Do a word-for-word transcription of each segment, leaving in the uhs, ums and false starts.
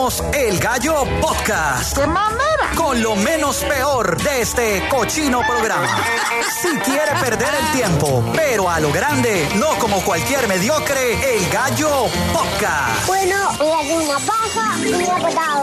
presentamos El Gallo Podcast. ¡Qué mamera! Con lo menos peor de este cochino programa. Si quiere perder el tiempo, pero a lo grande, no como cualquier mediocre, El Gallo Podcast. Bueno, voy a hacer una paja y una patada.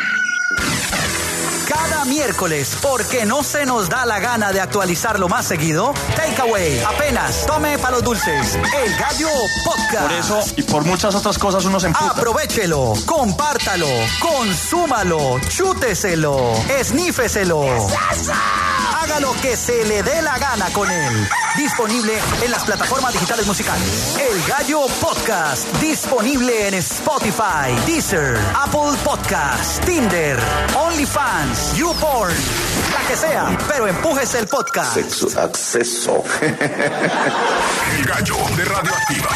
Cada miércoles, porque no se nos da la gana de actualizarlo más seguido, Takeaway, apenas tome para los dulces, El Gallo Podcast. Por eso y por muchas otras cosas uno se emputa. Aprovechelo, compártalo, consúmalo, chúteselo, esnífeselo. Haga lo que se le dé la gana con él. Disponible en las plataformas digitales musicales. El Gallo Podcast, disponible en Spotify, Deezer, Apple Podcast, Tinder, OnlyFans, YouPorn, la que sea, pero empújese el podcast. Sexo, acceso. El Gallo de Radioactiva.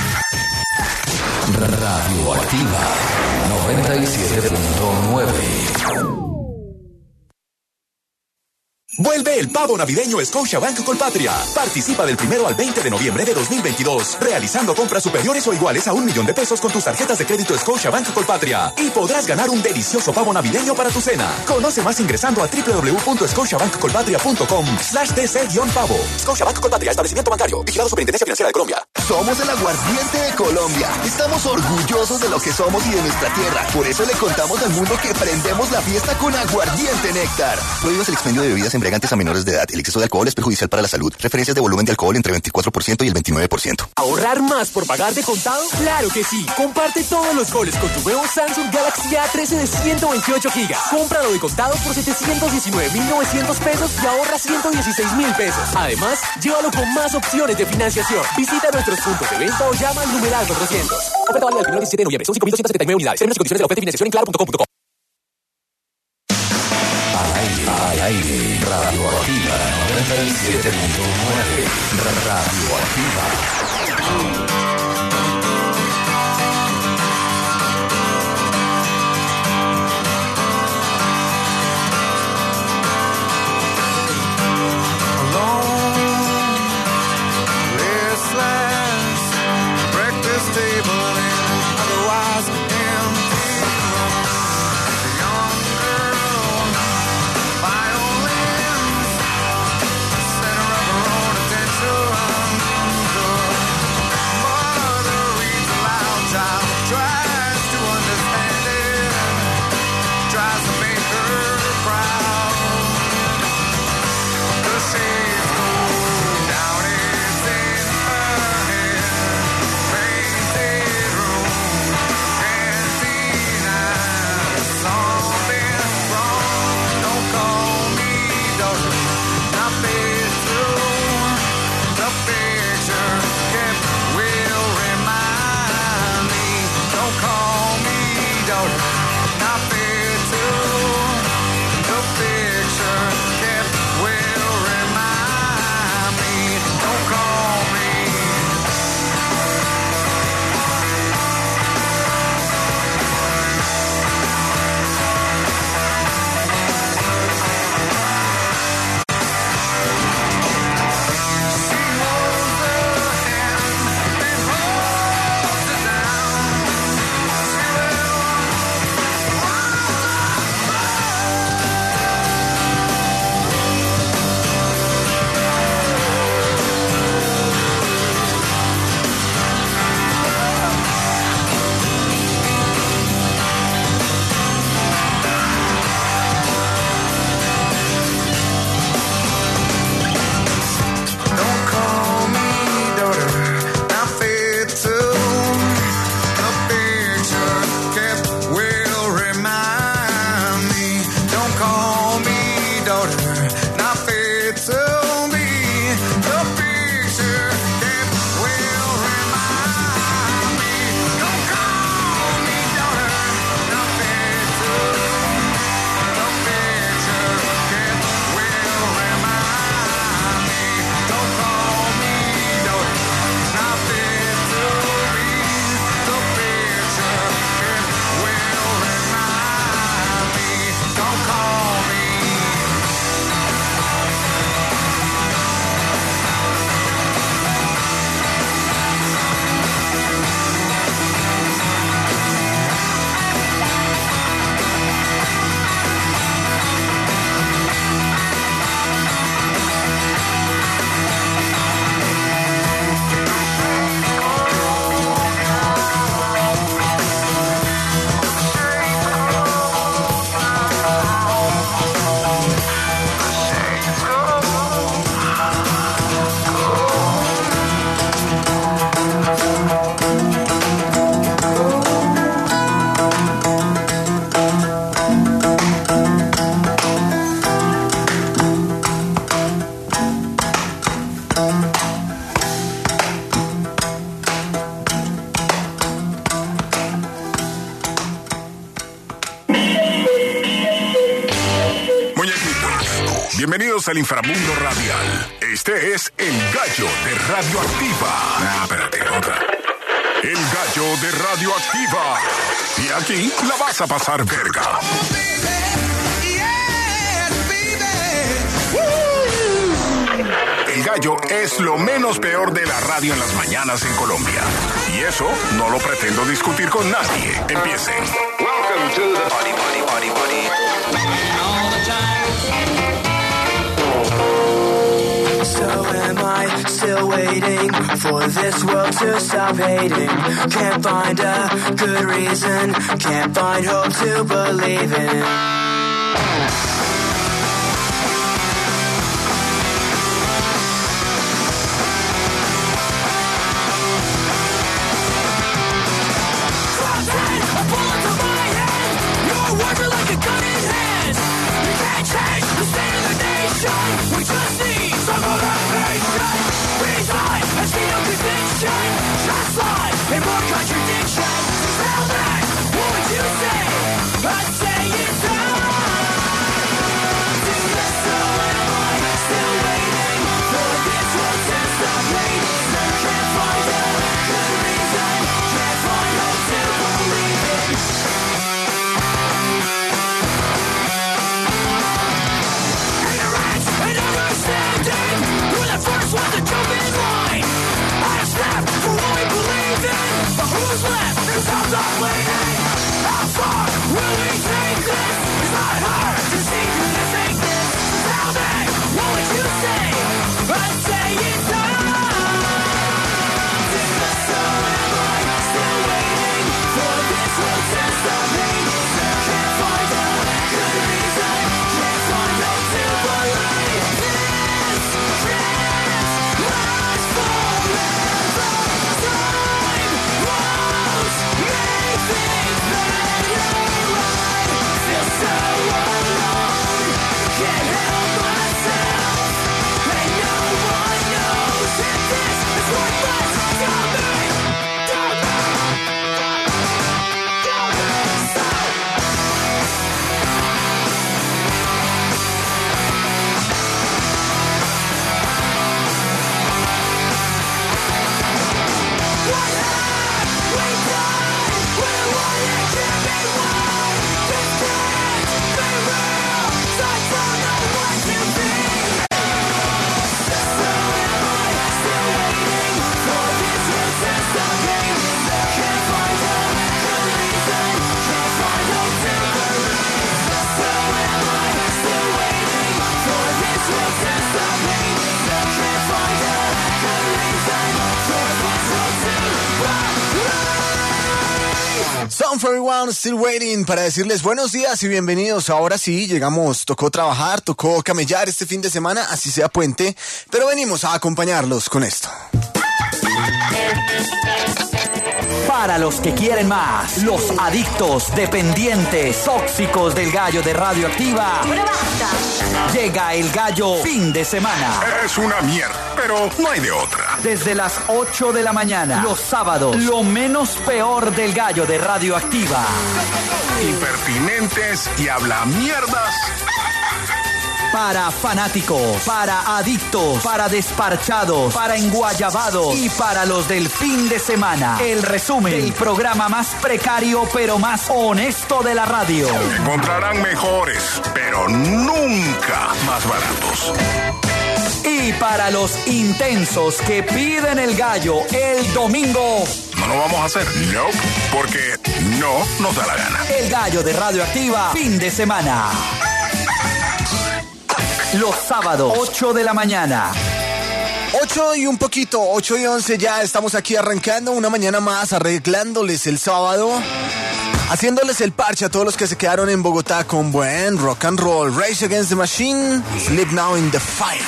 Radioactiva noventa y siete punto nueve. Vuelve el pavo navideño Scotiabank Colpatria. Participa del primero al veinte de noviembre de dos mil veintidós, realizando compras superiores o iguales a un millón de pesos con tus tarjetas de crédito Scotiabank Colpatria. Y podrás ganar un delicioso pavo navideño para tu cena. Conoce más ingresando a doble u doble u doble u punto scotiabankcolpatria punto com slash dc-pavo. Scotiabank Colpatria, establecimiento bancario. Vigilado Superintendencia Financiera de Colombia. Somos el aguardiente de Colombia. Estamos orgullosos de lo que somos y de nuestra tierra. Por eso le contamos al mundo que prendemos la fiesta con aguardiente néctar. Prohíbas el expendio de bebidas embriagantes a menores de edad. El exceso de alcohol es perjudicial para la salud. Referencias de volumen de alcohol entre veinticuatro por ciento y el veintinueve por ciento. ¿Ahorrar más por pagar de contado? ¡Claro que sí! Comparte todos los goles con tu nuevo Samsung Galaxy A trece de ciento veintiocho gigas. Cómpralo de contado por setecientos diecinueve mil novecientos pesos y ahorra ciento dieciséis mil pesos. Además, llévalo con más opciones de financiación. Visita nuestros puntos de venta o llama al numeral cuatrocientos. Oferta válida del primero al diecisiete de noviembre. Son cinco mil doscientas setenta y nueve unidades. Términos y condiciones de la oferta y financiación en claro punto com punto co. Al aire, al aire, Radioactiva noventa y siete punto nueve. Radioactiva. Bienvenidos al inframundo radial. Este es El Gallo de Radioactiva. Ah, espérate, otra. El Gallo de Radioactiva. Y aquí la vas a pasar verga. El Gallo es lo menos peor de la radio en las mañanas en Colombia. Y eso no lo pretendo discutir con nadie. Empiecen. Welcome to the party, party, party, party. All the time. So am I still waiting for this world to stop hating? Can't find a good reason, can't find hope to believe in. We just need some motivation. Reason has been no conviction. Just lie and more contradiction. Tell me, what would you say? I'd say it's time to let so am I still waiting for this world to stop hating. Can't find a good reason, can't find hope to believe in. First one to jump in line. I snap for what we believe in. But who's left? Who's out of waiting? How far will we take this? It's not hard to see through the fakeness. Tell me, what would you say? I'd say it's time. So am I still waiting for this world to stop hating? Can't find a good reason, can't find hope to believe this. Song for Everyone, Still Waiting, para decirles buenos días y bienvenidos. Ahora sí, llegamos, tocó trabajar, tocó camellar este fin de semana, así sea puente, pero venimos a acompañarlos con esto. Para los que quieren más, los adictos, dependientes, tóxicos del Gallo de Radioactiva. Llega el Gallo fin de semana. Es una mierda, pero no hay de otra. Desde las ocho de la mañana, los sábados, lo menos peor del Gallo de Radioactiva. Impertinentes y habla mierdas. Para fanáticos, para adictos, para desparchados, para enguayabados y para los del fin de semana. El resumen del programa más precario pero más honesto de la radio. Encontrarán mejores, pero nunca más baratos. Y para los intensos que piden el Gallo el domingo. No lo vamos a hacer, no, porque no nos da la gana. El Gallo de Radioactiva, fin de semana. Los sábados, ocho de la mañana. ocho y un poquito, ocho y once ya estamos aquí arrancando una mañana más, arreglándoles el sábado, haciéndoles el parche a todos los que se quedaron en Bogotá con buen rock and roll. Rage Against the Machine, Sleep Now in the Fire.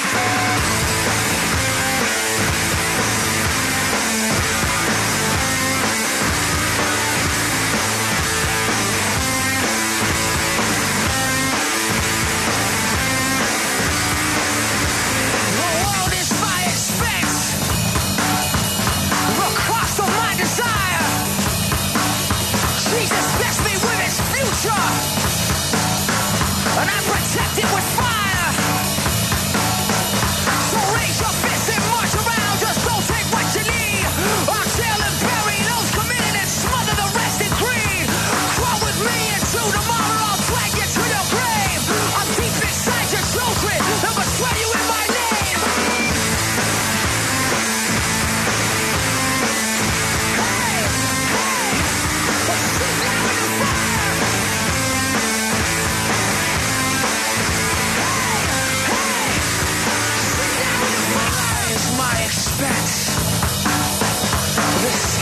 And I protect it with fire.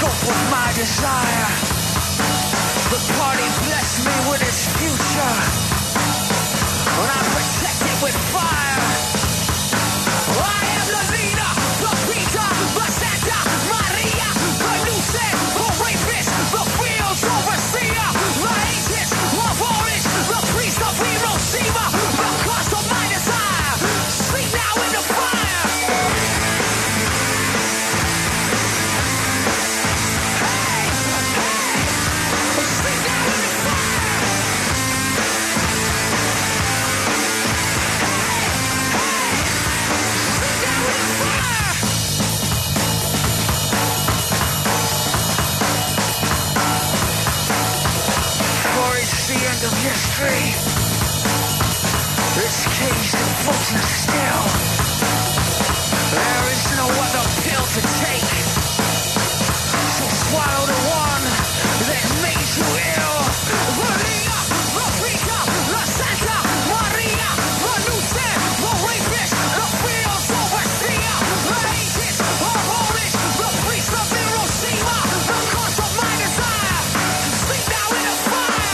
hope of my desire. The party blessed me with its future, and I protect it with fire. I am the leader, the Peter, the Santa Maria, the Lucid, the rapist, the fields overseer, the atheist, the Horus, the priest of Hiroshima, the cost of my desire. Sleep now in the fire. Hey, hey, sleep now in the fire. For it's the end of history. It's caged and frozen still. There is no other pill to take. So swallow the one that made you ill. The leader, the preacher, the Santa Maria, the Lucid, the rapist, the fields overseer, the atheist, the Horus, the priest of Hiroshima, the cause of my desire. Sleep now in the fire.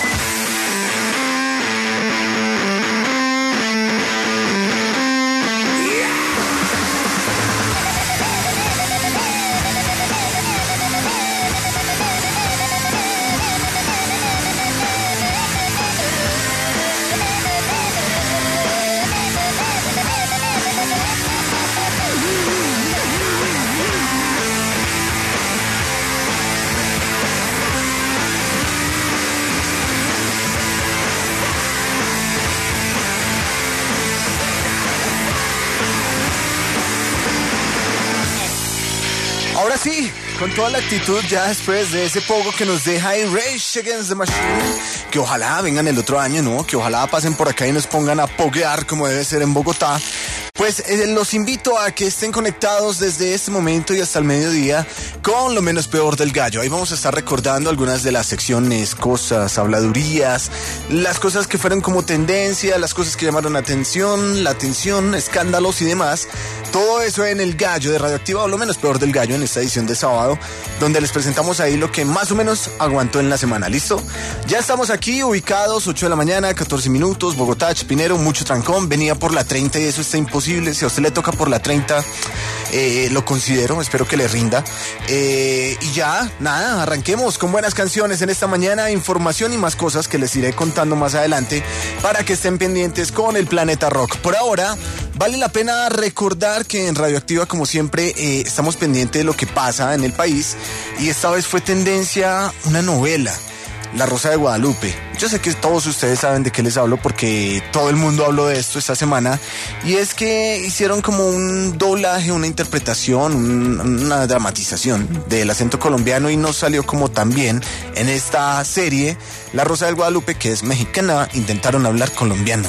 Ahora sí, con toda la actitud ya después de ese pogo que nos deja ahí Rage Against the Machine, que ojalá vengan el otro año, ¿no? Que ojalá pasen por acá y nos pongan a poguear como debe ser en Bogotá. Pues eh, los invito a que estén conectados desde este momento y hasta el mediodía con Lo Menos Peor del Gallo. Ahí vamos a estar recordando algunas de las secciones, cosas, habladurías, las cosas que fueron como tendencia, las cosas que llamaron atención, la atención, escándalos y demás. Todo eso en El Gallo de Radioactiva, o Lo Menos Peor del Gallo, en esta edición de sábado, donde les presentamos ahí lo que más o menos aguantó en la semana. ¿Listo? Ya estamos aquí ubicados, ocho de la mañana, catorce minutos, Bogotá, Chapinero, mucho trancón. Venía por la treinta y eso está imposible. Si a usted le toca por la treinta, eh, lo considero, espero que le rinda. Eh, y ya, nada, arranquemos con buenas canciones en esta mañana, información y más cosas que les iré contando más adelante para que estén pendientes con el Planeta Rock. Por ahora, vale la pena recordar que en Radioactiva, como siempre, eh, estamos pendientes de lo que pasa en el país, y esta vez fue tendencia una novela, La Rosa de Guadalupe. Yo sé que todos ustedes saben de qué les hablo porque todo el mundo habló de esto esta semana, y es que hicieron como un doblaje, una interpretación, un, una dramatización del acento colombiano y no salió como tan bien. En esta serie, La Rosa de Guadalupe, que es mexicana, intentaron hablar colombiano.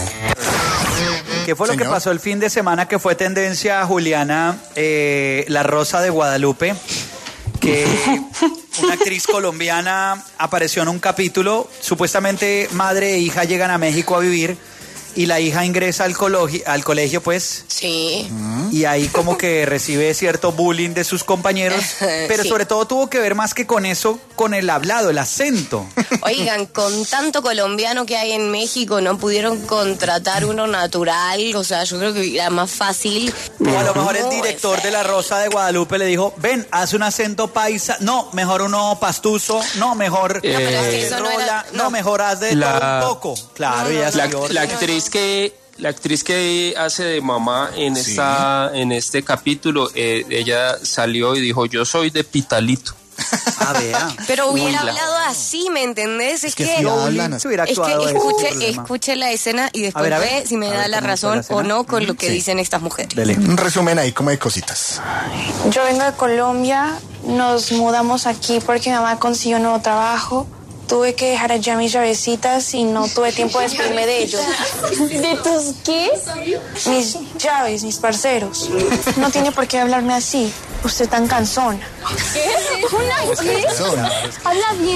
¿Qué fue lo Señor. que pasó el fin de semana que fue tendencia, Juliana? Eh, La Rosa de Guadalupe, que una actriz colombiana apareció en un capítulo. Supuestamente madre e hija llegan a México a vivir y la hija ingresa al colegio, al colegio pues. Sí. Y ahí como que recibe cierto bullying de sus compañeros, pero Sí. sobre todo tuvo que ver más que con eso, con el hablado, el acento. Oigan, con tanto colombiano que hay en México, no pudieron contratar uno natural. O sea, yo creo que era más fácil. O a lo mejor el No, director de La Rosa de Guadalupe le dijo, ven, haz un acento paisa. No, mejor uno pastuso. No, mejor pero es que eh, eso no rola. era- no. no. mejor haz de La- todo un poco. Claro, No, y no, ya La, salió. la actriz que la actriz que hace de mamá en Sí. esta en este capítulo, eh, ella salió y dijo, yo soy de Pitalito. Ah, vea. Pero hubiera Uy, la- hablado así, ¿me entendés? Es, que que, si hablan Se hubiera es que actuado eso, escuche, sin problema. escuche la escena y después A ver, a ver. ve si me A da ver la cómo fue razón la escena. o no con lo que Sí. dicen estas mujeres. Dele. Un resumen ahí como de cositas. Yo vengo de Colombia, nos mudamos aquí porque mi mamá consiguió un nuevo trabajo. Tuve que dejar allá mis llavecitas y no tuve tiempo de despedirme de ellos. ¿De tus qué? Mis llaves, mis parceros. No tiene por qué hablarme así. Usted tan cansona. ¿Qué? ¿Una qué? Habla bien.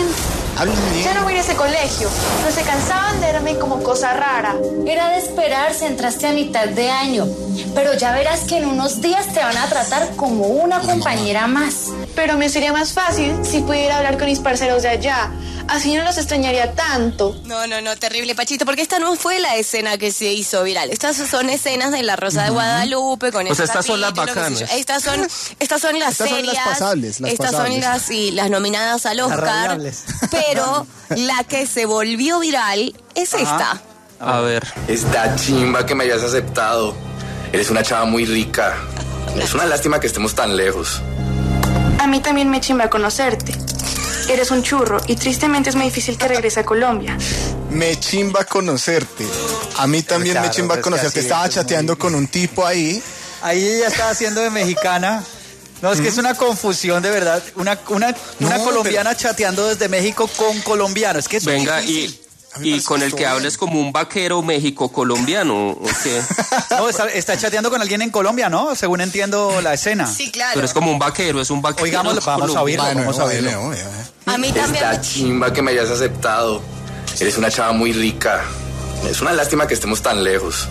Ya no voy a ir a ese colegio. No se cansaban de verme como cosa rara. Era de esperarse, entraste a mitad de año. Pero ya verás que en unos días te van a tratar como una compañera más. Pero me sería más fácil si pudiera hablar con mis parceros de allá. Así no los extrañaría tanto. No, no, no, terrible, Pachito, porque esta no fue la escena que se hizo viral. Estas son escenas de La Rosa de Guadalupe con O sea, esos estas son las capítulos, qué sé bacanas. yo. Estas son, estas son las Estas son serias. las pasables, las estas pasables. son las, sí, las nominadas al Las Oscar. rabiables. Pero la que se volvió viral es esta. A ver. Está chimba que me hayas aceptado. Eres una chava muy rica. Es una lástima que estemos tan lejos. A mí también me chimba conocerte. Eres un churro y tristemente es muy difícil que regrese a Colombia. Me chimba conocerte. A mí también Claro, me chimba es que conocerte. así Estaba es, chateando muy con un tipo ahí. Ahí ella estaba haciendo de mexicana. No, es que es una confusión de verdad. Una, una, una No, colombiana chateando desde México con colombiano. Es que es Venga, difícil. y, y con el que hables como un vaquero México-colombiano, ¿o qué? No, está, está chateando con alguien en Colombia, ¿no? Según entiendo la escena. Sí, claro. Pero es como un vaquero, es un vaquero. Oigamos, vamos a oírlo, Bueno, vamos a bueno, oírlo. bueno, A mí también Está me chimba que me hayas aceptado. Eres una chava muy rica. Es una lástima que estemos tan lejos.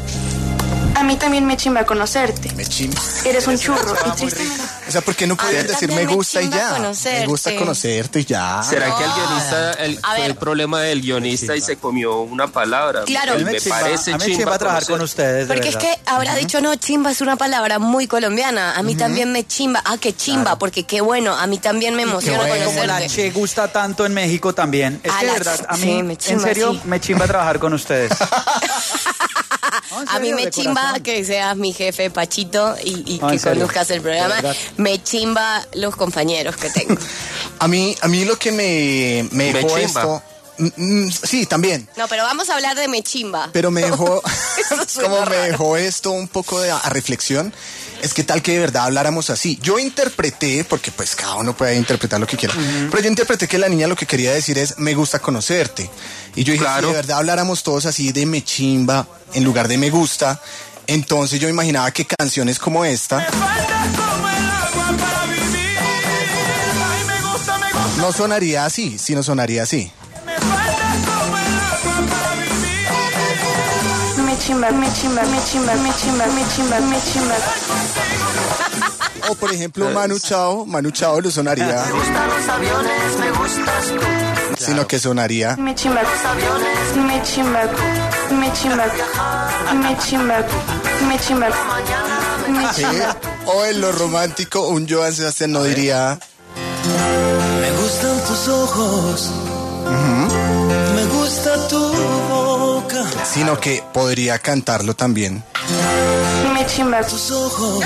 A mí también me chimba conocerte. Me chimba. Eres un churro y tristemente... O sea, ¿por qué no podían mí decir también me me gusta y chimba ya? conocerte. Me gusta conocerte y ya. ¿Será que el guionista, el, A fue ver. el problema del guionista y se comió una palabra? Claro. A mí me, me chimba, parece a mí me chimba chimba trabajar conocer. con ustedes, de Porque es verdad. que habrá dicho, no, chimba es una palabra muy colombiana. A mí también me chimba. Ah, qué chimba, porque qué bueno. A mí también me emociona bueno. Como la conocerte. Che gusta tanto en México también. Es A que de la verdad, Che, a mí, sí, me en chimba, serio, sí. me chimba trabajar con ustedes. No, en A mí serio, me de chimba corazón. que seas mi jefe Pachito y, y No, que en serio, conduzcas el programa. de verdad. Me chimba los compañeros que tengo. A mí, a mí lo que me, me Me dejó chimba. esto... mm, mm, sí, también. No, pero vamos a hablar de me chimba. Pero me dejó, Eso suena como me raro. dejó esto un poco de, a reflexión, es que tal que de verdad habláramos así. Yo interpreté, porque pues cada uno puede interpretar lo que quiera, pero yo interpreté que la niña lo que quería decir es me gusta conocerte. Y yo dije, Claro. si de verdad habláramos todos así de me chimba en lugar de me gusta, entonces yo imaginaba que canciones como esta no sonaría así, sino sonaría así. Me chimba, me chimba, me chimba, me chimba, me chimba, me chimba. O por ejemplo Manu Chao, Manu Chao lo sonaría, gustan los aviones, me gustas tú. sino que sonaría Me chimba, me chimba, me chimba, me chimba, me chimba, me Sí. chimba. O en lo romántico, un Joan Sebastián no diría. Me gustan tus ojos, me gusta tu boca. Sino que podría cantarlo también. Me chimba, Tus ojos,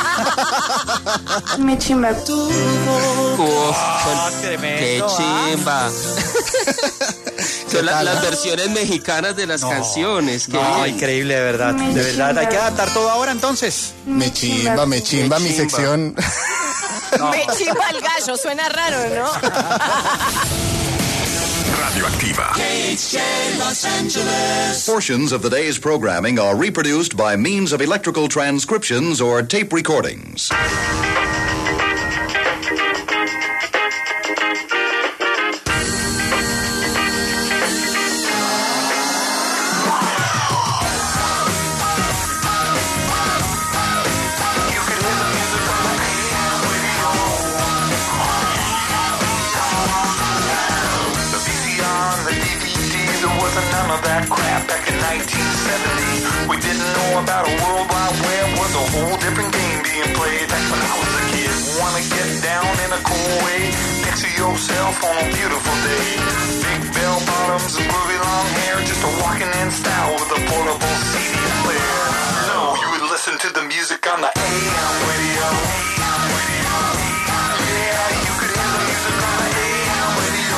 me chimba. tu boca. Uf, Ah, qué tremendo, ah. chimba. Son la- tal? las versiones mexicanas de las canciones. qué No, bien. increíble, de verdad. Me De verdad, chimba. hay que adaptar todo ahora entonces. Me chimba, me chimba, mi chimba. sección. Me chimba el gallo, suena raro, ¿no? Radioactiva. Portions of the day's programming are reproduced by means of electrical transcriptions or tape recordings. The V C R and the D V D, there wasn't none of that crap back in nineteen seventy. We didn't know about a world wide web, was a whole different game being played back when I was a kid. Wanna get down in a cool way, picture yourself on a beautiful day. Big bell bottoms and groovy long hair, just a walking in style with a portable C D player. No, you would listen to the music on the A M radio. Yeah, you could hear the music on the A M radio.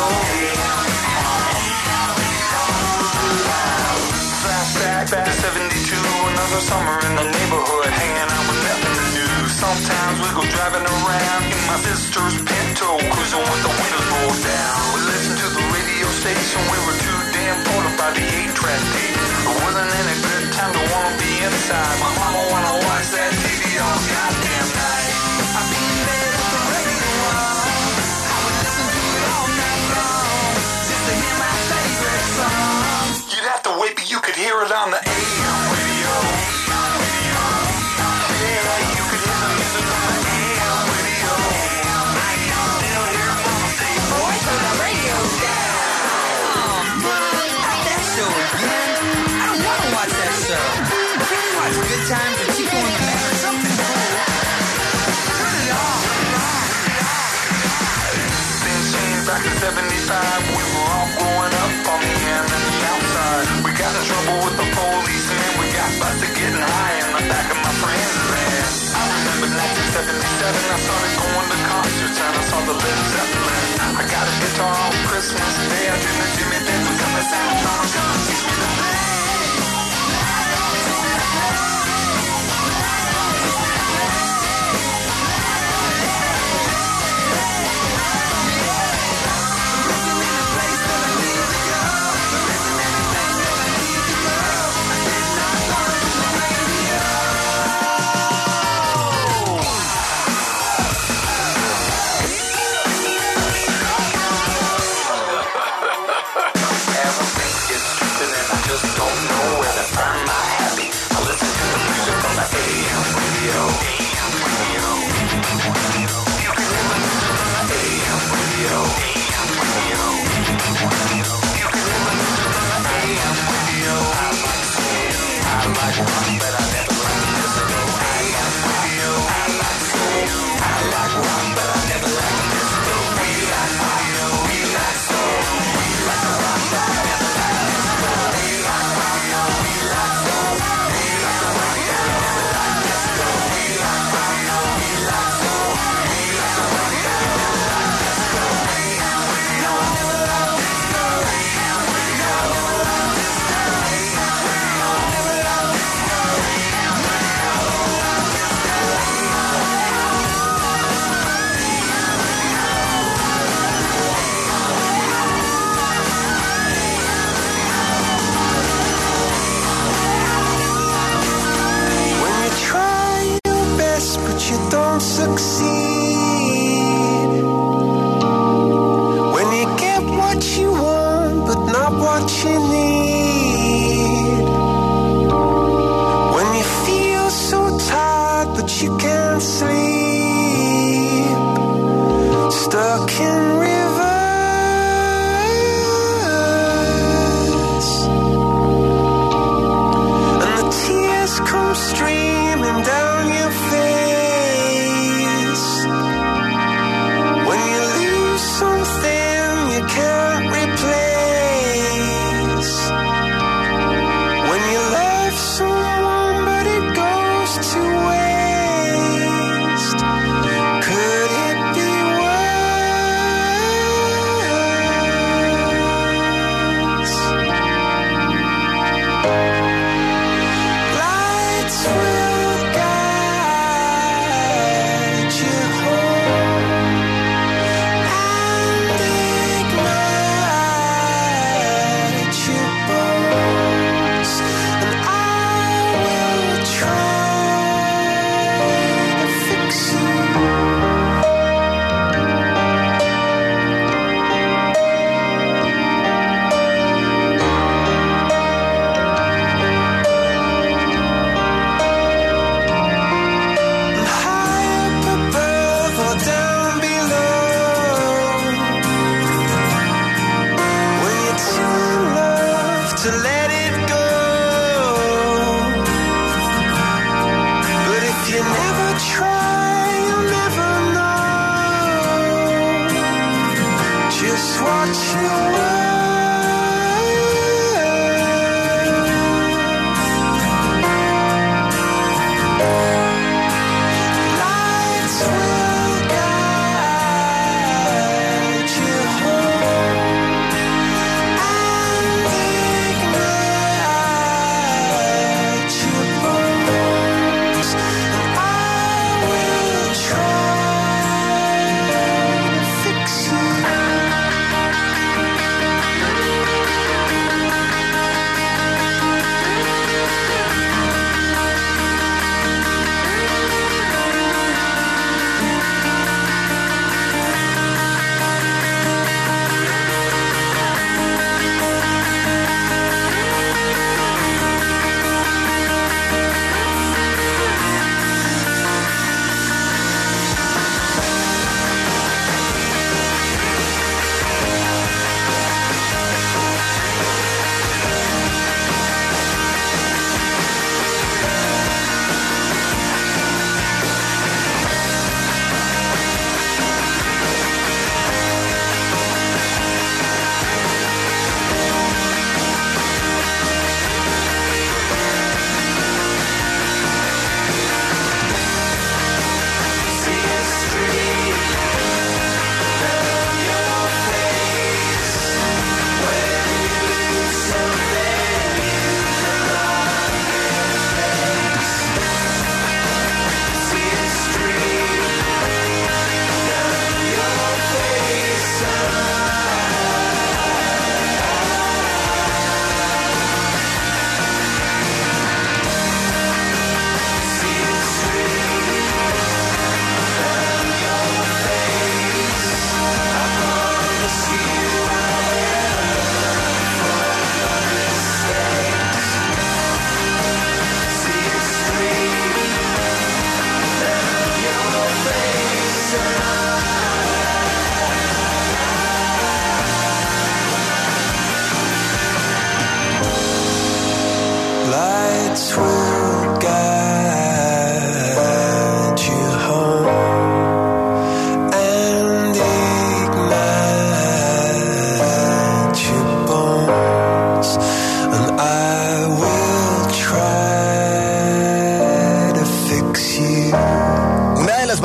Flashback back to seventy-two, another summer in the neighborhood, hanging out with nothing to do. Sometimes we go driving around in my sister's Pinto, cruising with the windows rolled down. We listened to the radio station, we were too damn bored about the eight-track tape. It wasn't any good time to wanna be inside. My mama wanna watch that T V all goddamn night. I've been there at the radio. I would listen to it all night long. vibe. We were all growing up on the end and the outside. We got in trouble with the police and we got busted getting high in the back of my friend's van. I remember nineteen seventy-seven, I started going to concerts and I saw the Led Zeppelin. I got a guitar on Christmas Day. I dreamed that Jimmy Page was coming down. Mama gonna teach me to play. Someone, but it goes to waste.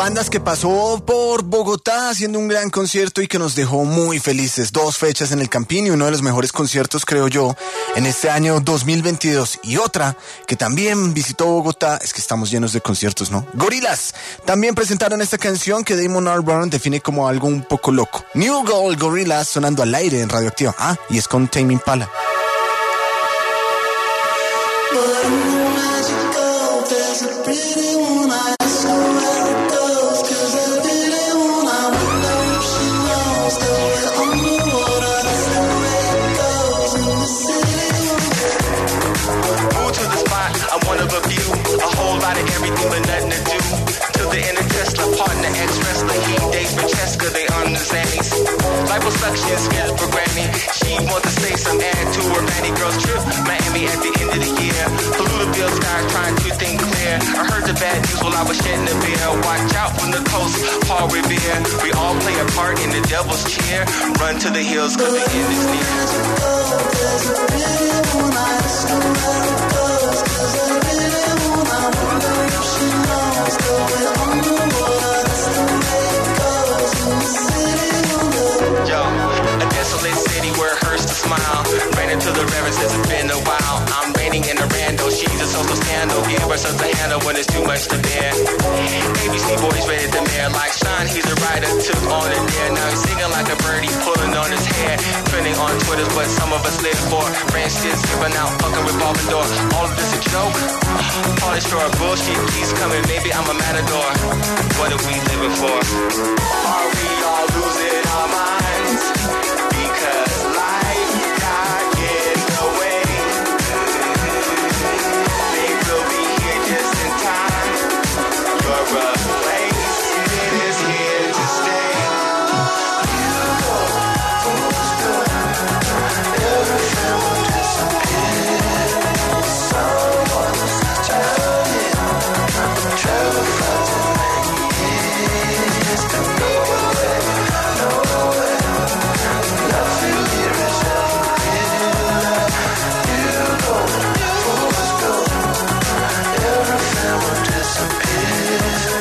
bandas que pasó por Bogotá haciendo un gran concierto y que nos dejó muy felices. Dos fechas en el Campín y uno de los mejores conciertos, creo yo, en este año dos mil veintidós. Y otra que también visitó Bogotá, es que estamos llenos de conciertos, ¿no? Gorillaz también presentaron esta canción que Damon Albarn define como algo un poco loco. New Gold Gorillaz sonando al aire en Radioactiva. Ah, y es con Tame Impala. Everything but nothing to do. Till the end of Tesla, partner, ex-wrestler, he dates Francesca, they on the zannies. Liposuction, skills programming. She wants to say some add to her Manny girls trip. Miami at the end of the year. Polluterville sky trying to think clear. I heard the bad news while I was shedding a beer. Watch out from the coast, Paul Revere. We all play a part in the devil's cheer. Run to the hills cause the end is near. Yo, a desolate city where it hurts to smile. Ran into the river since it's been a while. I'm raining in a rando, she's a social scandal. Give her something to handle when it's too much to bear. A B C boys ready to mayor like Sean, he's a writer, took on it there. Now he's singing like a birdie, pulling on his hair. Trending on Twitter's what some of us live for. Ranch kids skipping out, fucking revolving door. All of this a joke? Polish for a bullshit keeps coming, maybe I'm a matador. What are we living for? Are we all losing our minds? Because life got in the way. They will be here just in time. Your replacement is here to stay. You go, who's good? Everything will disappear. Someone's turning, travel far too many years to nowhere, nowhere. Nothing here is ever real. You go, who's good? Everything will disappear.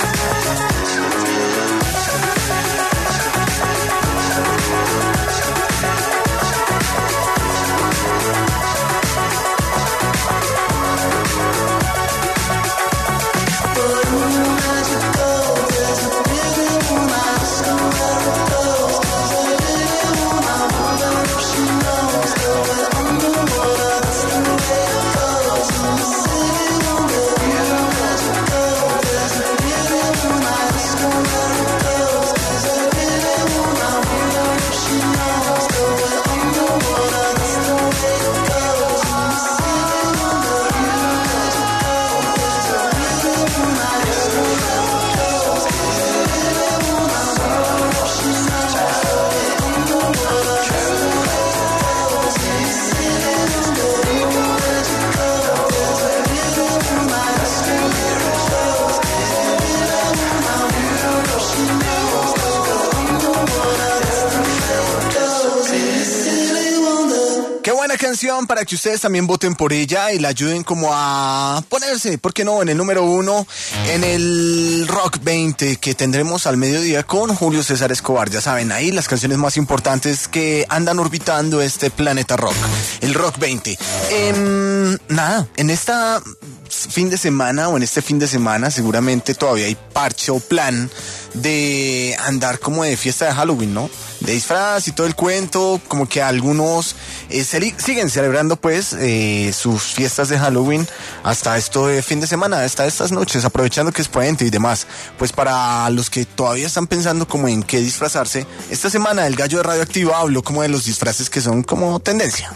Canción para que ustedes también voten por ella y la ayuden como a ponerse, ¿por qué no?, en el número uno en el Rock veinte que tendremos al mediodía con Julio César Escobar. Ya saben, ahí las canciones más importantes que andan orbitando este planeta rock, el Rock veinte. Eh, nada, en esta fin de semana o en este fin de semana seguramente todavía hay parche o plan de andar como de fiesta de Halloween, ¿no? De disfraz y todo el cuento, como que algunos eh, se, siguen celebrando pues eh, sus fiestas de Halloween hasta esto de fin de semana, hasta estas noches, aprovechando que es puente y demás. Pues para los que todavía están pensando como en qué disfrazarse, esta semana el Gallo de Radioactiva habló como de los disfraces que son como tendencia.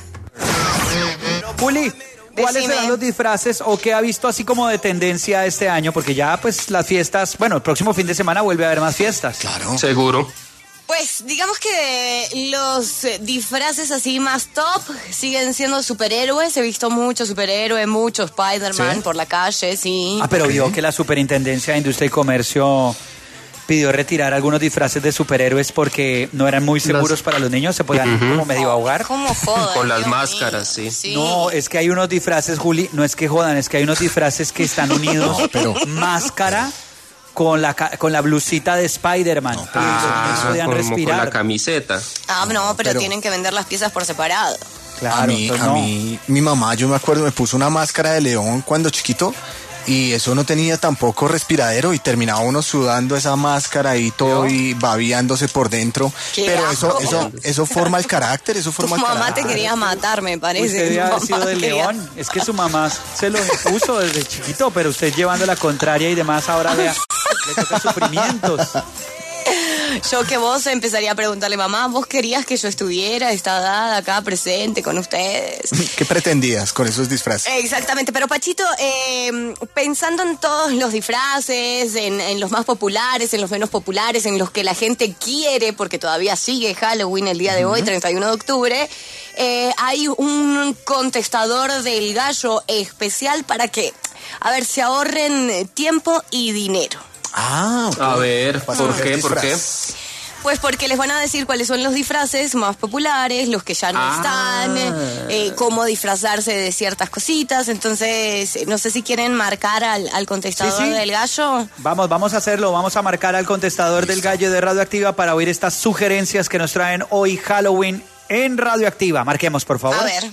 Juli, ¿cuáles Decime. serán los disfraces o qué ha visto así como de tendencia este año? Porque ya pues las fiestas, bueno, el próximo fin de semana vuelve a haber más fiestas. Claro. Seguro. Pues digamos que los eh, disfraces así más top siguen siendo superhéroes. He visto muchos superhéroes, muchos Spider-Man ¿Sí? por la calle, sí. Ah, pero vio que la Superintendencia de Industria y Comercio pidió retirar algunos disfraces de superhéroes porque no eran muy seguros Las... para los niños, se podían Uh-huh. como medio ahogar. ¿Cómo jodan? Con las Dios máscaras, mío. sí. No, es que hay unos disfraces, Juli, no es que jodan, es que hay unos disfraces que están unidos, No, pero- máscara con la, ca- con la blusita de Spider-Man. No, Ah, no podían como respirar. con la camiseta. Ah, no, pero, Pero- tienen que vender las piezas por separado. Claro, a mí, pues a no. mí, mi mamá, yo me acuerdo, me puso una máscara de león cuando chiquito y eso no tenía tampoco respiradero y terminaba uno sudando esa máscara y todo y babiándose por dentro. ¡Qué Pero eso, asco! eso, eso forma el carácter, eso Tu forma el mamá carácter. te quería matar, me parece. Usted debe Tu haber mamá sido del quería- león. Es que su mamá se lo impuso desde chiquito, pero usted llevando la contraria y demás, ahora vea, le toca sufrimientos. Yo que vos empezaría a preguntarle, mamá, ¿vos querías que yo estuviera esta edad acá presente con ustedes? ¿Qué pretendías con esos disfraces? Exactamente, pero Pachito, eh, pensando en todos los disfraces, en, en los más populares, en los menos populares, en los que la gente quiere, porque todavía sigue Halloween el día de hoy, treinta y uno de octubre, eh, hay un contestador del gallo especial para que, a ver, se ahorren tiempo y dinero. Ah, A ver, ¿por qué? ¿Por qué? Pues porque les van a decir cuáles son los disfraces más populares, los que ya no Ah. están, eh, cómo disfrazarse de ciertas cositas. Entonces, eh, no sé si quieren marcar al, al contestador Sí, sí. del gallo. Vamos, vamos a hacerlo. Vamos a marcar al contestador del gallo de Radioactiva para oír estas sugerencias que nos traen hoy Halloween en Radioactiva. Marquemos, por favor. A ver.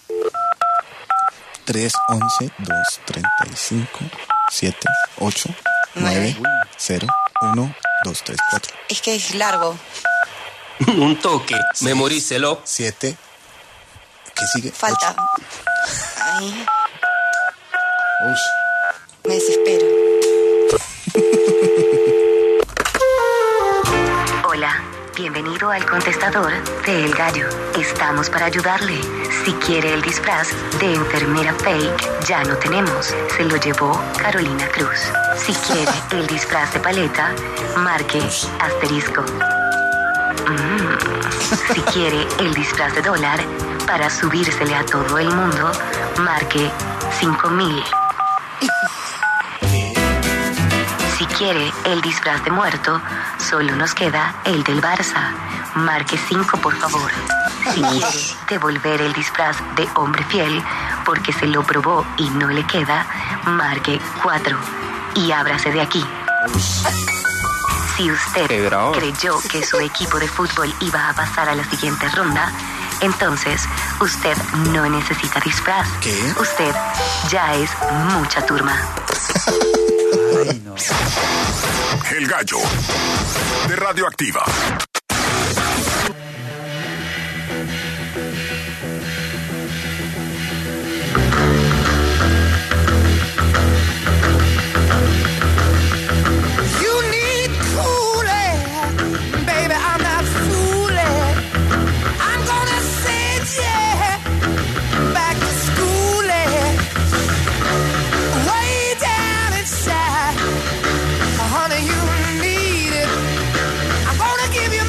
tres, once, dos, treinta y cinco, siete, ocho, nueve, cero, uno, dos, tres, cuatro. Es que es largo. Un toque. Memorícelo. siete. ¿Qué sigue? Falta. Ay, Ush. me desespero. Hola, bienvenido al contestador de El Gallo. Estamos para ayudarle. Si quiere el disfraz de enfermera fake, ya no tenemos. Se lo llevó Carolina Cruz. Si quiere el disfraz de paleta, marque asterisco. Mm. Si quiere el disfraz de dólar, para subírsele a todo el mundo, marque cinco mil. Si quiere el disfraz de muerto, solo nos queda el del Barça. Marque cinco, por favor. Si quiere devolver el disfraz de hombre fiel porque se lo probó y no le queda, marque cuatro y ábrase de aquí. Si usted Qué bravo. creyó que su equipo de fútbol iba a pasar a la siguiente ronda, entonces usted no necesita disfraz. ¿Qué? Usted ya es mucha turma. Ay, no. El gallo de Radioactiva. You need cooling, baby. I'm not fooling. I'm gonna send you back to school, way down inside. Honey, you need it. I'm gonna give you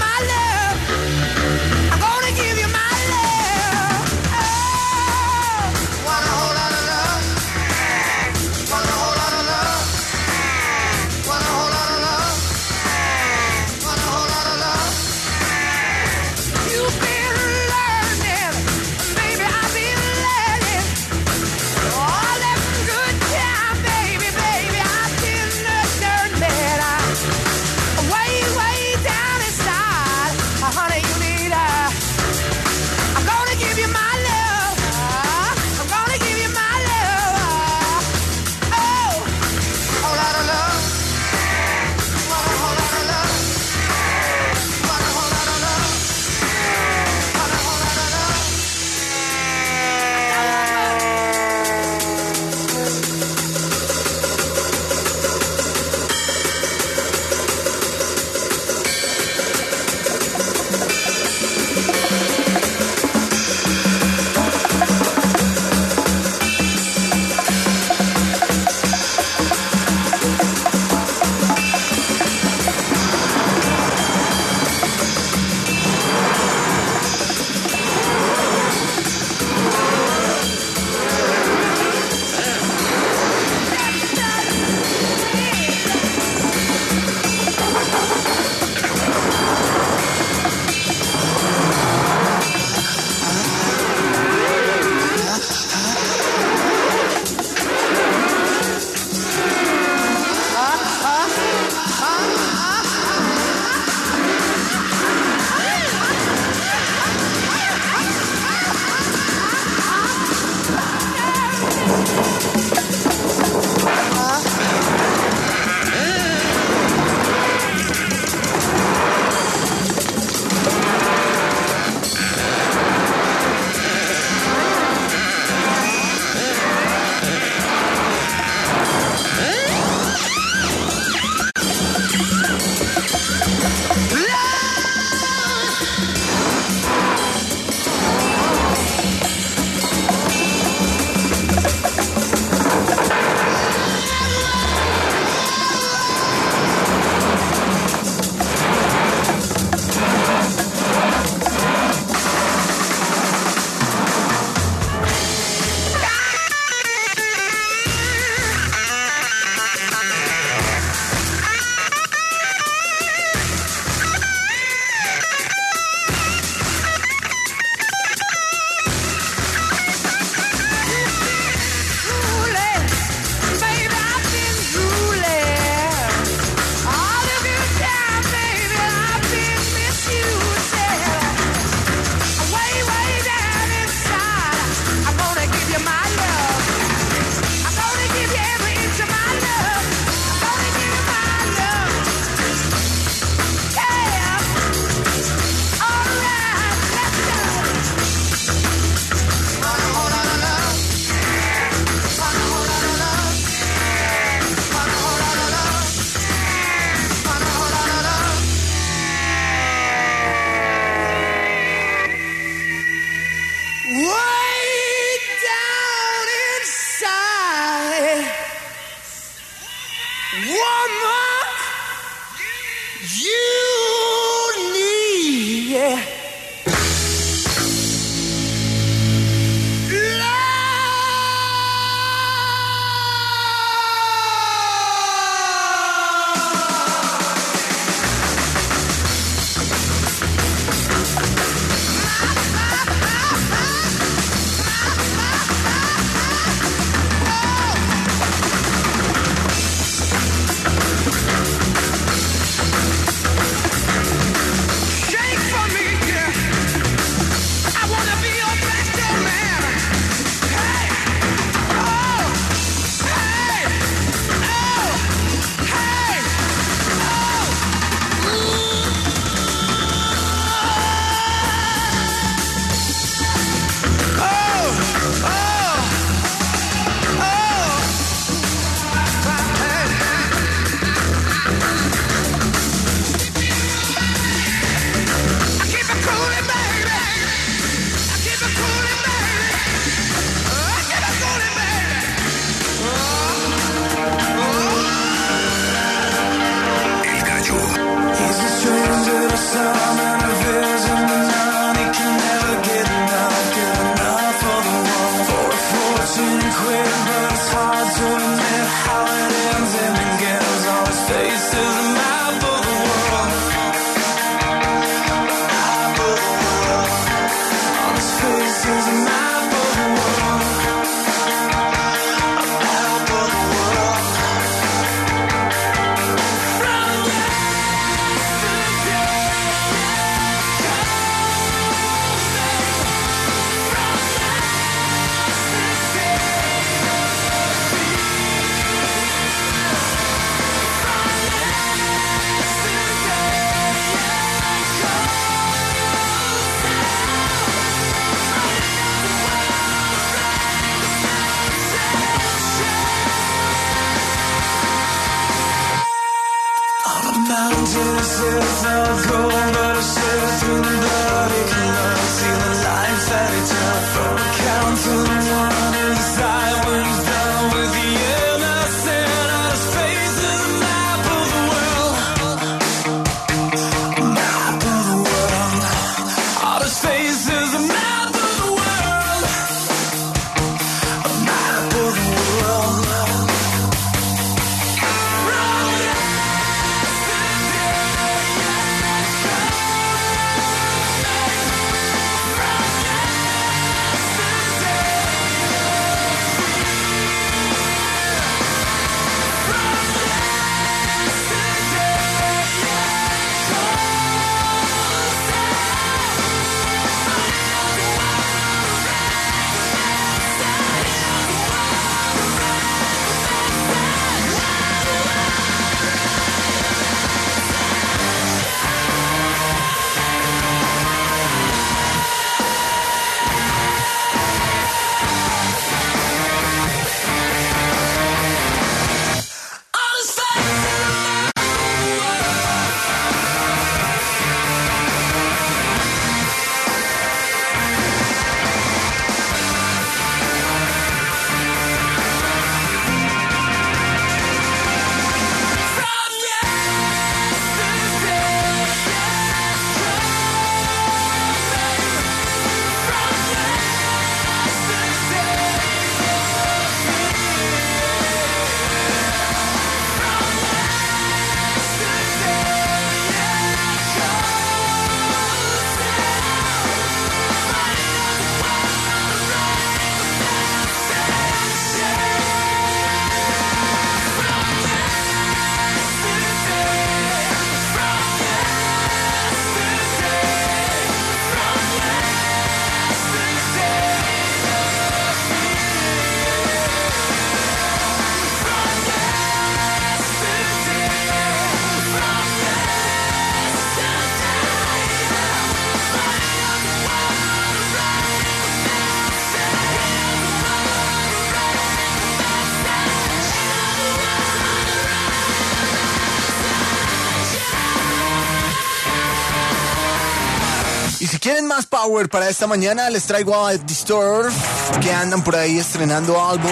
¿Quieren más power para esta mañana? Les traigo a Disturbed, que andan por ahí estrenando álbum.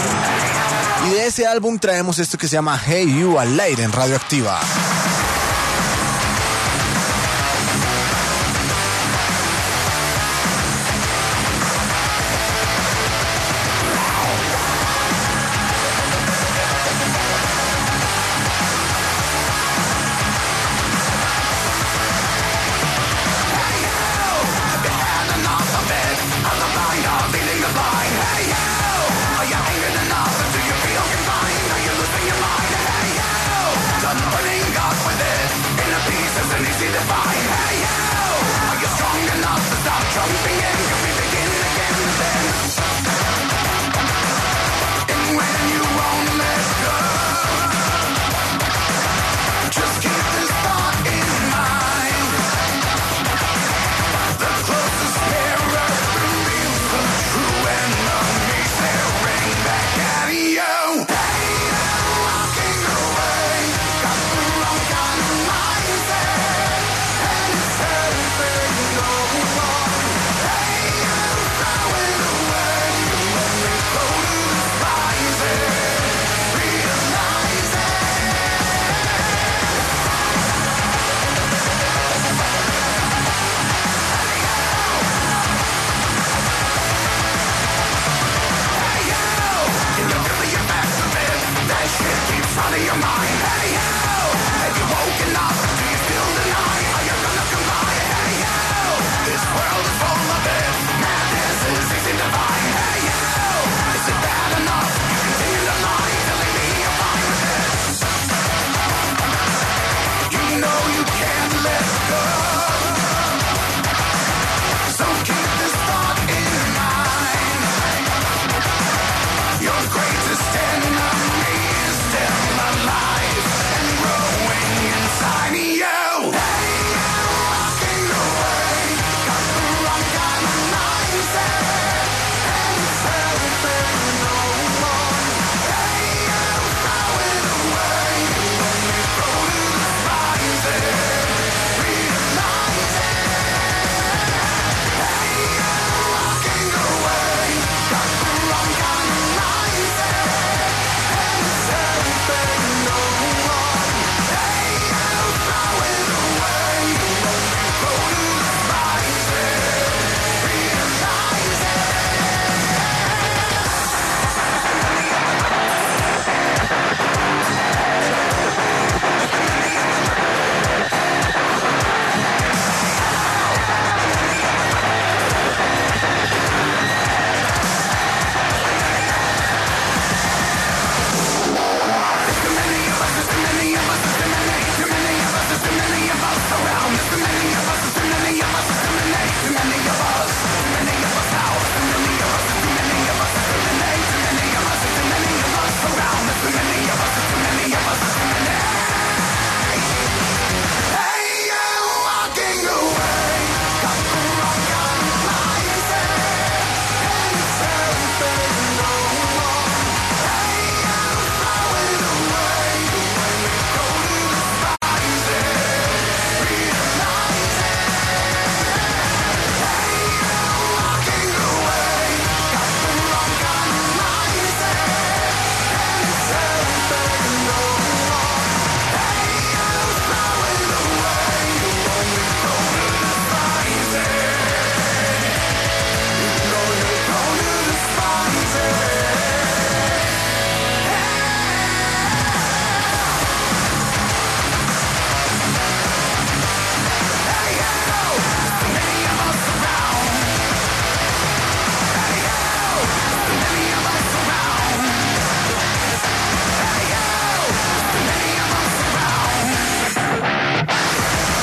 Y de ese álbum traemos esto que se llama Hey You al aire en Radioactiva.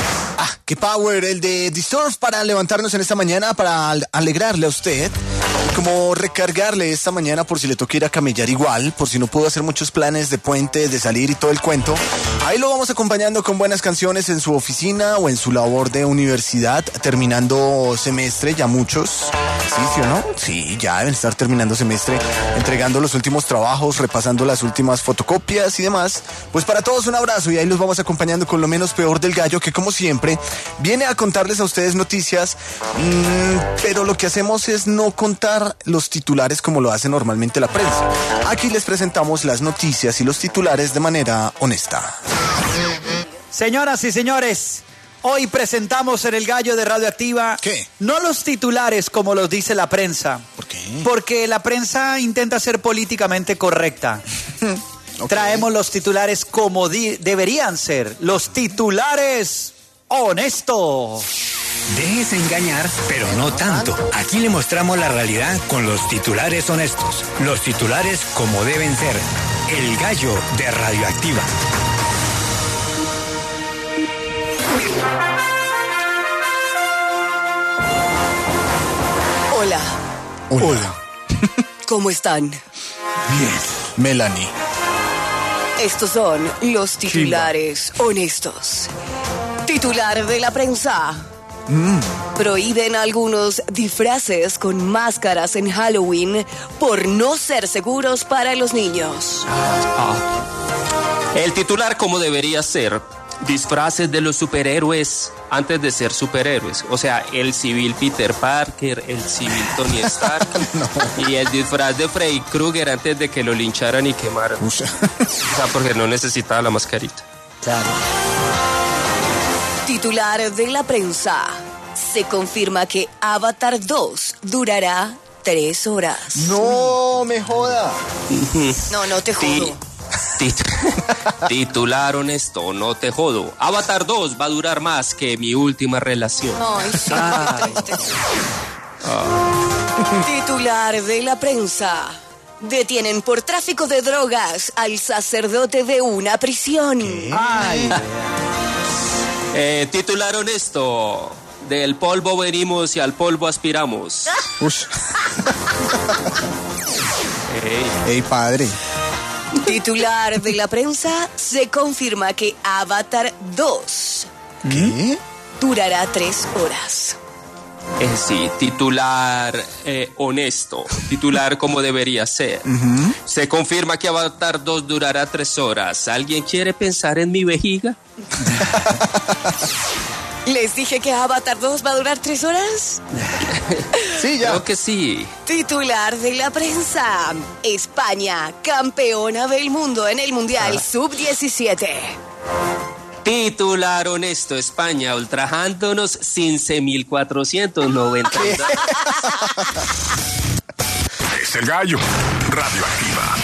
Power, el de Disturbed, para levantarnos en esta mañana, para alegrarle a usted. como recargarle esta mañana por si le toca ir a camellar igual, por si no pudo hacer muchos planes de puente, de salir y todo el cuento. Ahí lo vamos acompañando con buenas canciones en su oficina o en su labor de universidad, terminando semestre, ya muchos. ¿Sí, sí o no? Sí, ya deben estar terminando semestre, entregando los últimos trabajos, repasando las últimas fotocopias y demás. Pues para todos un abrazo y ahí los vamos acompañando con lo menos peor del gallo, que como siempre viene a contarles a ustedes noticias, mmm, pero lo que hacemos es no contar los titulares como lo hace normalmente la prensa. Aquí les presentamos las noticias y los titulares de manera honesta. Señoras y señores, hoy presentamos en el Gallo de Radioactiva ¿Qué? No los titulares como los dice la prensa. ¿Por qué? Porque la prensa intenta ser políticamente correcta. Okay. Traemos los titulares como di- deberían ser. Los titulares honestos. Déjese engañar, pero no tanto. Aquí le mostramos la realidad con los titulares honestos. Los titulares como deben ser. El Gallo de Radioactiva. Hola. Hola. Hola. ¿Cómo están? Bien. Melanie. Estos son los titulares honestos. Titular de la prensa. Mm. Prohíben algunos disfraces con máscaras en Halloween por no ser seguros para los niños. Ah. El titular como debería ser. Disfraces de los superhéroes antes de ser superhéroes. O sea, el civil Peter Parker, el civil Tony Stark no. Y el disfraz de Freddy Krueger antes de que lo lincharan y quemaran. O sea, porque no necesitaba la mascarita. Claro. Titular de la prensa. Se confirma que Avatar dos durará tres horas. No me joda. No, no te jodo. Tit- Titular honesto, no te jodo. Avatar dos va a durar más que mi última relación. Ay, sí, Ay. Ah. Titular de la prensa. Detienen por tráfico de drogas al sacerdote de una prisión. Ay. Eh, titular honesto. Del polvo venimos y al polvo aspiramos. Ey, hey, padre. Titular de la prensa. Se confirma que Avatar dos ¿Qué? durará tres horas. Eh, sí, titular eh, honesto, titular como debería ser. Uh-huh. Se confirma que Avatar dos durará tres horas. ¿Alguien quiere pensar en mi vejiga? ¿Les dije que Avatar dos va a durar tres horas? Sí, ya. Creo que sí. Titular de la prensa. España, campeona del mundo en el Mundial ah. sub diecisiete. Titular honesto, España ultrajándonos quince mil cuatrocientos noventa. Es el Gallo, Radioactiva.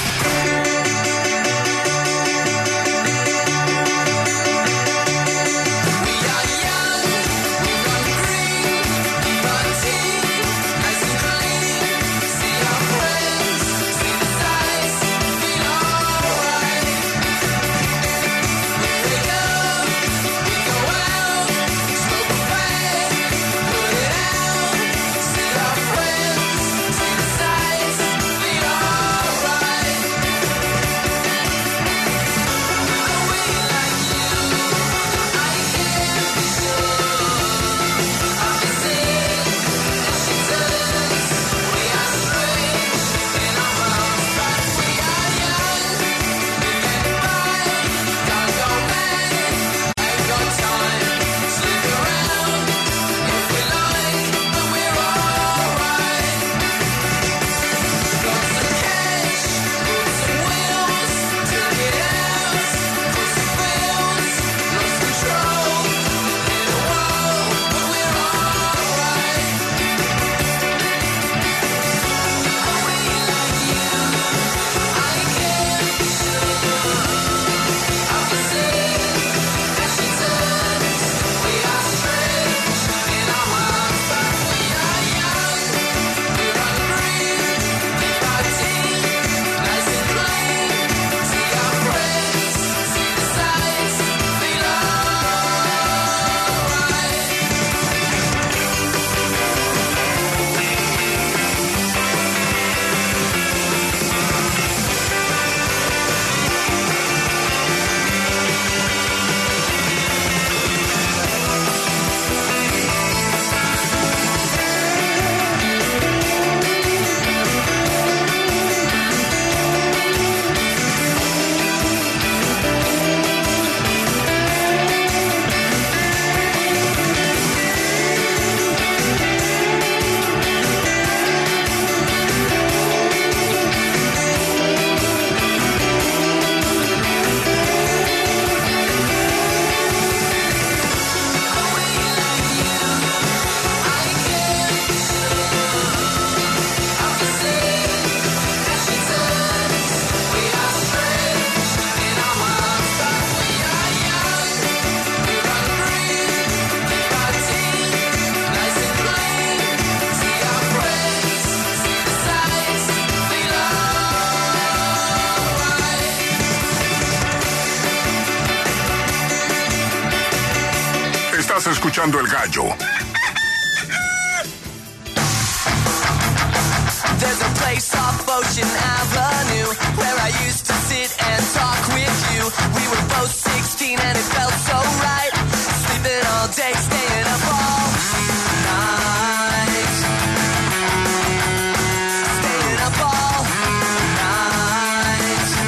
Estás escuchando El Gallo. There's a place off Ocean Avenue where I used to sit and talk with you. We were both sixteen and it felt so right. Sleeping all day, staying up all night. Staying up all night.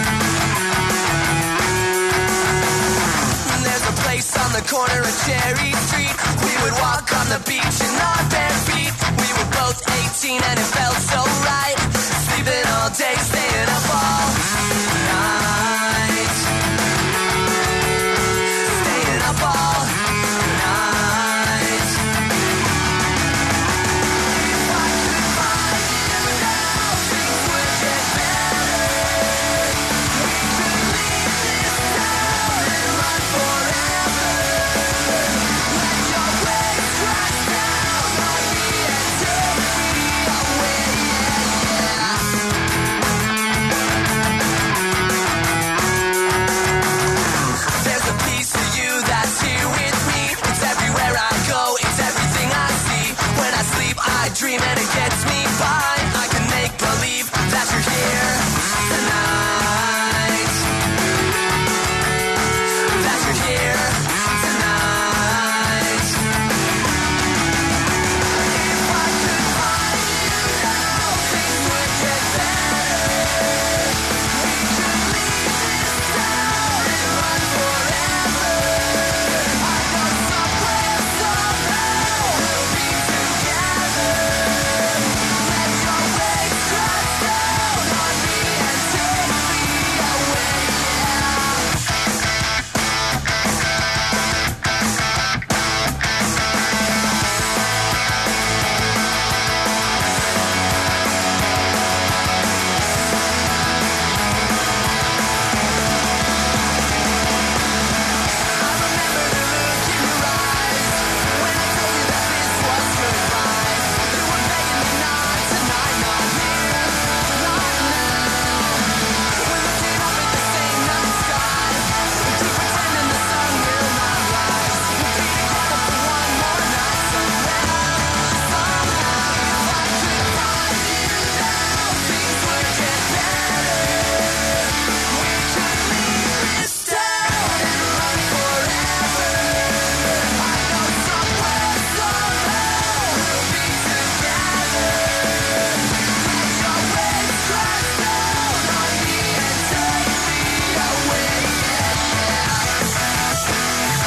There's a place on the corner of Cherry Street. We would walk on the beach in our bare feet. We were both eighteen and it felt so right. Sleeping all day, staying up all